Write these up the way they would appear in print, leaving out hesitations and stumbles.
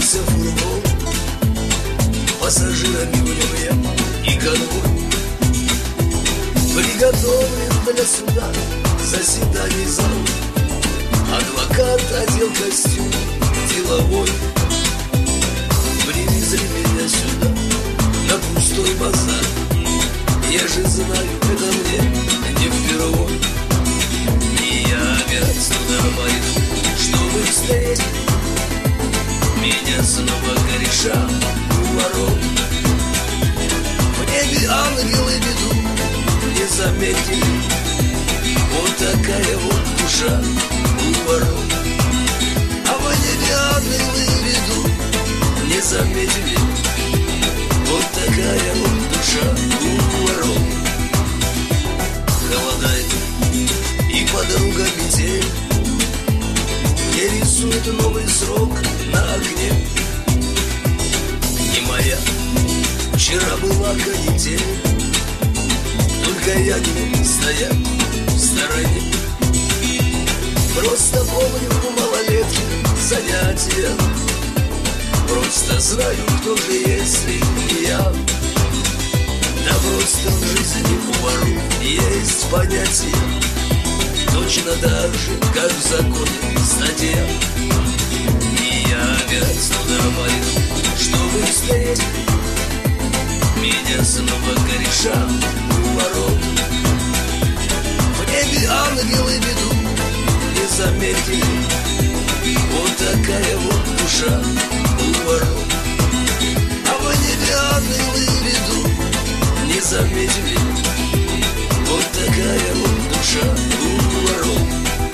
Остановился фургон, пассажирами в нем я и конвой. Приготовлен для суда заседаний зал. Адвокат одел костюм деловой. Привезли меня сюда, на пустой базар. Я же знаю, это мне не впервой. И я опять туда пойду, чтобы встретить меня снова кореша у ворот. В небе ангелы ведут, не заметили. Вот такая вот душа у ворот. А в небе ангелы ведут, не заметили. Вот такая вот душа у ворот. Холодает и подруга метель, мне рисует новый срок на огне. Не моя, вчера была канитель, только я не мог стоять в стороне. Просто помню малолетки занятия, просто знаю, кто же если не я. Да просто в жизни у воров есть понятие, точно так же, как в законе статья. И я опять туда пойду, чтобы встретить меня снова кореша у ворот. В небе ангелы ведут, не заметили. Вот такая вот душа у ворот. А в небе ангелы ведут, не заметили. Вот такая вот душа у ворот.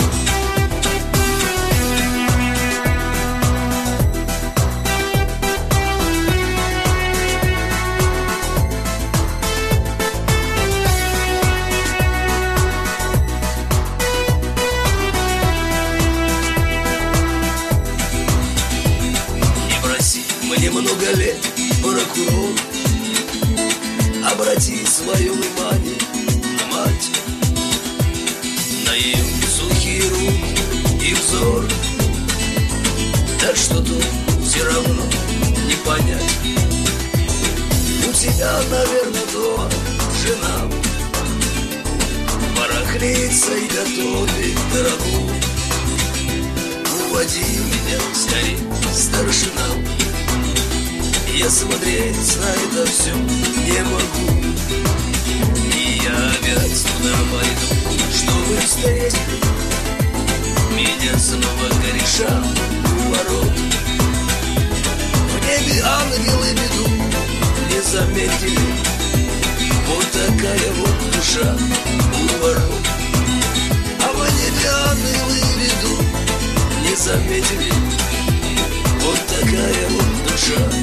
Мне много лет, прокурор, обрати свое внимание на мать, на ее сухие руки и взор. Так что тут все равно не понять. У тебя, наверное, дома жена барахлится и готовит дорогу. Уводи меня скорей, старшина. Я смотреть на это все не могу. И я опять туда пойду, чтобы встретить меня снова кореша у ворот. В небе ангелы ведут, не заметили. Вот такая вот душа у ворот. А в небе ангелы ведут, не заметили. Вот такая вот душа